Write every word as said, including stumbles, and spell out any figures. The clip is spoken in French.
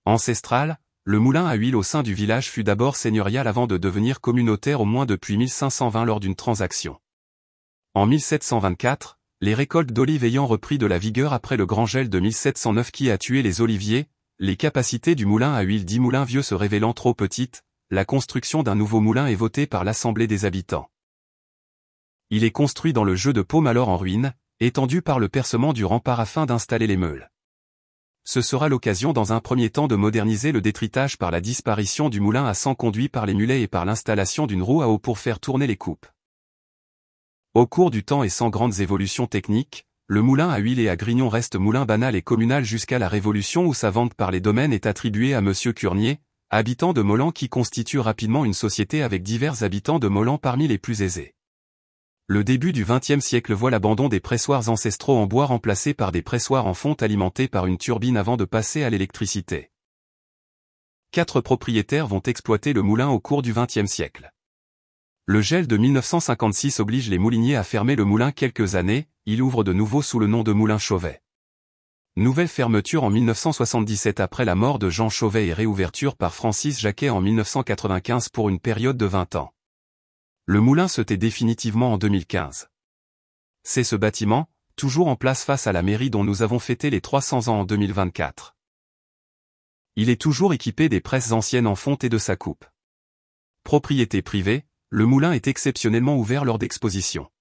Ancestral, le moulin à huile au sein du village fut d'abord seigneurial avant de devenir communautaire au moins depuis mille cinq cent vingt lors d'une transaction. En mille sept cent vingt-quatre, les récoltes d'olives ayant repris de la vigueur après le grand gel de mille sept cent neuf qui a tué les oliviers, les capacités du moulin à huile dit moulin vieux se révélant trop petites, la construction d'un nouveau moulin est votée par l'Assemblée des habitants. Il est construit dans le jeu de Paume alors en ruine, étendu par le percement du rempart afin d'installer les meules. Ce sera l'occasion dans un premier temps de moderniser le détritage par la disparition du moulin à sang conduit par les mulets et par l'installation d'une roue à eau pour faire tourner les coupes. Au cours du temps et sans grandes évolutions techniques, le moulin à huile et à grignon reste moulin banal et communal jusqu'à la Révolution où sa vente par les domaines est attribuée à Monsieur Curnier, habitant de Molan qui constitue rapidement une société avec divers habitants de Molan parmi les plus aisés. Le début du vingtième siècle voit l'abandon des pressoirs ancestraux en bois remplacés par des pressoirs en fonte alimentés par une turbine avant de passer à l'électricité. Quatre propriétaires vont exploiter le moulin au cours du vingtième siècle. Le gel de mille neuf cent cinquante-six oblige les mouliniers à fermer le moulin quelques années, il ouvre de nouveau sous le nom de Moulin Chauvet. Nouvelle fermeture en mille neuf cent soixante-dix-sept après la mort de Jean Chauvet et réouverture par Francis Jacquet en mille neuf cent quatre-vingt-quinze pour une période de vingt ans. Le moulin se tait définitivement en deux mille quinze. C'est ce bâtiment, toujours en place face à la mairie dont nous avons fêté les trois cents ans en deux mille vingt-quatre. Il est toujours équipé des presses anciennes en fonte et de sa coupe. Propriété privée, le moulin est exceptionnellement ouvert lors d'expositions.